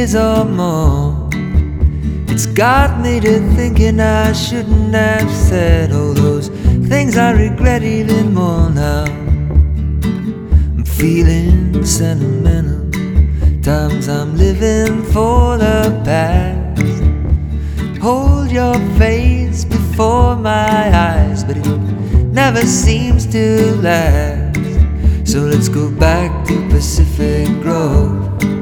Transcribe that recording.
years or more. It's got me to thinking I shouldn't have said all those things I regret even more now. I'm feeling sentimental, times I'm living for the past. Hold your face before my eyes, but it never seems to last. So let's go back to Pacific Grove.